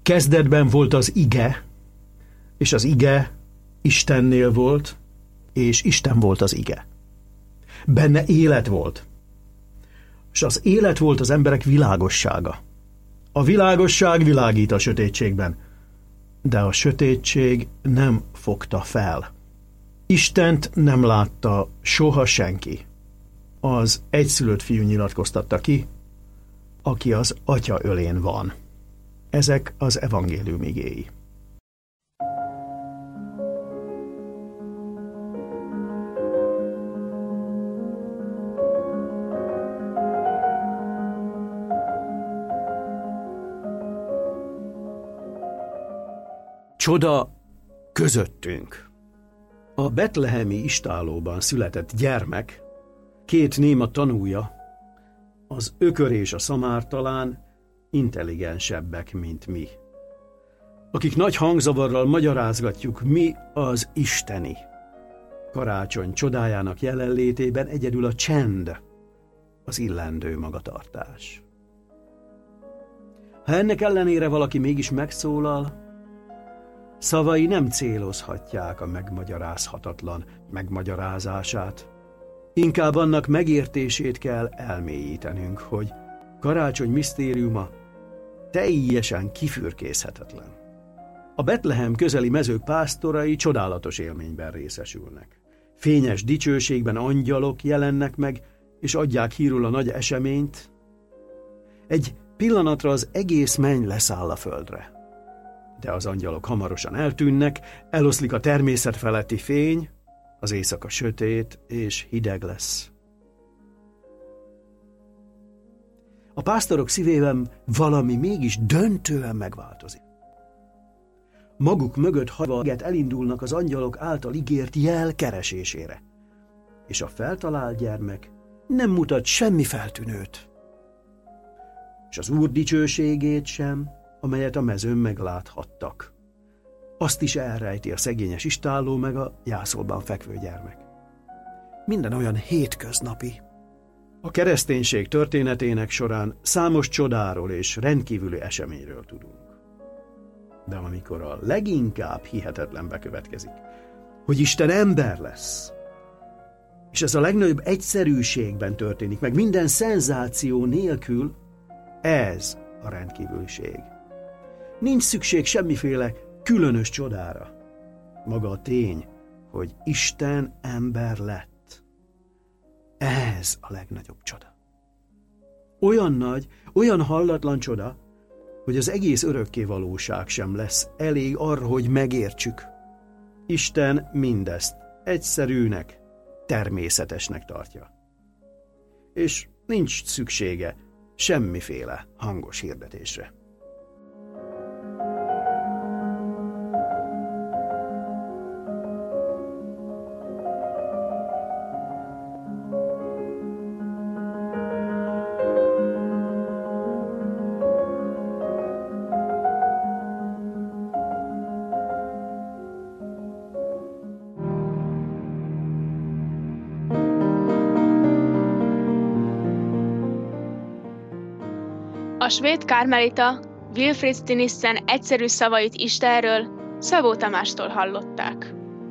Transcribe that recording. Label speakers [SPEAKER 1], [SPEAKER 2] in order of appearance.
[SPEAKER 1] Kezdetben volt az ige, és az ige Istennél volt, és Isten volt az ige. Benne élet volt, és az élet volt az emberek világossága. A világosság világít a sötétségben, de a sötétség nem fogta fel. Istent nem látta soha senki. Az egyszülött fiú nyilatkoztatta ki, aki az Atya ölén van. Ezek az evangélium igéi. Csoda közöttünk. A betlehemi istállóban született gyermek, 2 néma tanúja, az ökör és a szamár talán intelligensebbek, mint mi, akik nagy hangzavarral magyarázgatjuk, mi az isteni. Karácsony csodájának jelenlétében egyedül a csend az illendő magatartás. Ha ennek ellenére valaki mégis megszólal, szavai nem célozhatják a megmagyarázhatatlan megmagyarázását. Inkább annak megértését kell elmélyítenünk, hogy karácsony misztériuma teljesen kifürkészhetetlen. A Betlehem közeli mezők pásztorai csodálatos élményben részesülnek. Fényes dicsőségben angyalok jelennek meg, és adják hírül a nagy eseményt. Egy pillanatra az egész menny leszáll a földre. De az angyalok hamarosan eltűnnek, eloszlik a természet feletti fény, az éjszaka sötét és hideg lesz. A pásztorok szívében valami mégis döntően megváltozik. Maguk mögött hagyva elindulnak az angyalok által ígért jel keresésére, és a feltalált gyermek nem mutat semmi feltűnőt, és az Úr dicsőségét sem, amelyet a mezőn megláthattak. Azt is elrejti a szegényes istálló meg a jászolban fekvő gyermek. Minden olyan hétköznapi. A kereszténység történetének során számos csodáról és rendkívüli eseményről tudunk. De amikor a leginkább hihetetlen bekövetkezik, hogy Isten ember lesz, és ez a legnagyobb egyszerűségben történik, meg minden szenzáció nélkül, ez a rendkívüliség. Nincs szükség semmiféle különös csodára. Maga a tény, hogy Isten ember lett. Ez a legnagyobb csoda. Olyan nagy, olyan hallatlan csoda, hogy az egész örökké valóság sem lesz elég arra, hogy megértsük. Isten mindezt egyszerűnek, természetesnek tartja. És nincs szüksége semmiféle hangos hirdetésre.
[SPEAKER 2] A svéd kármelita Wilfrid Stinissen egyszerű szavait Istenről Szabó Tamástól hallották.